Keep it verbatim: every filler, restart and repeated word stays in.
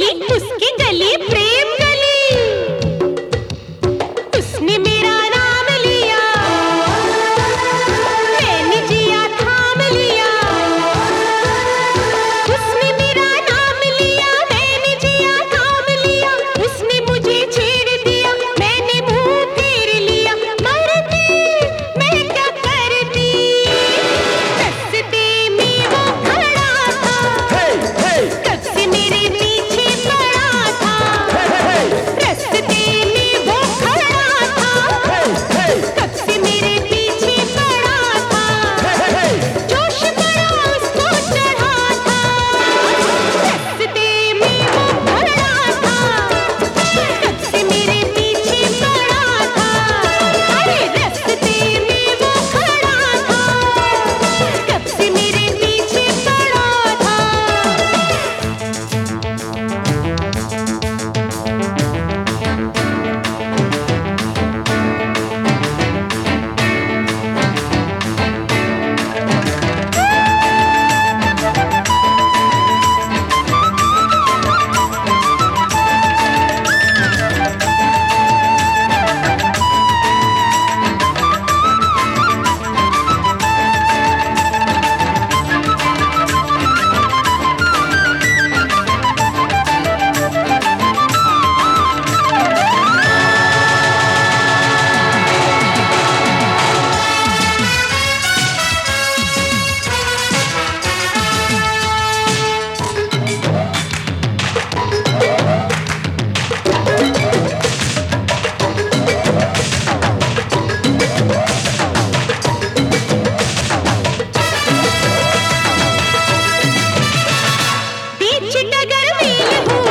गली उसकी गली प्रेम गली, उसने मेरा नाम लिया, मैंने जिया थाम लिया। उसने मेरा नाम लिया, मैंने जिया थाम लिया। उसने मुझे छेड़ दिया, मैंने मुंह फेर लिया। मरती मैं क्या करती, रस्ते में वो खड़ा था, कब से मेरे पीछे पड़ा था। रस्ते में वो खड़ा था, कब से मेरे पीछे पड़ा था। जोश बड़ा उसको चढ़ा था, रस्ते में वो खड़ा था, कब से मेरे पीछे पड़ा था। अरे रस्ते में वो खड़ा था, कब से मेरे पीछे पड़ा था। बीच डगर में हूँ